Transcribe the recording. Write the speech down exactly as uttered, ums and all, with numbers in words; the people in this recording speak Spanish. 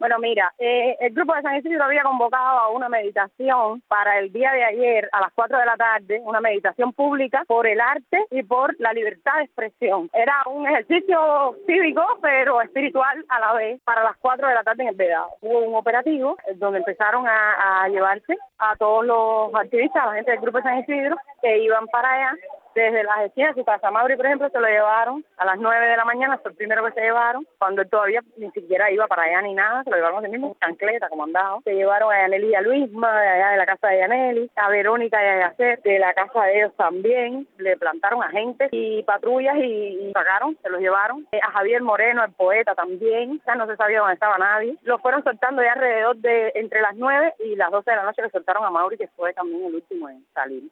Bueno, mira, eh, el grupo de San Isidro había convocado a una meditación para el día de ayer a las cuatro de la tarde, una meditación pública por el arte y por la libertad de expresión. Era un ejercicio cívico, pero espiritual a la vez, para las cuatro de la tarde en el Vedado. Hubo un operativo eh, donde empezaron a, a llevarse a todos los activistas, a la gente del grupo de San Isidro, que iban para allá. Desde las esquinas de su casa, Mauri, por ejemplo, se lo llevaron a las nueve de la mañana, fue el primero que se llevaron, cuando él todavía ni siquiera iba para allá ni nada, se lo llevaron así mismo, en chancleta, como andado. Se llevaron a Yaneli y a Luisma, de allá de la casa de Yaneli, a Verónica y a Yacer, de la casa de ellos también, le plantaron agentes y patrullas y, y sacaron, se los llevaron. Eh, a Javier Moreno, el poeta también, ya no se sabía dónde estaba nadie. Los fueron soltando ya alrededor de entre las nueve y las doce de la noche, que soltaron a Mauri, que fue también el último en salir.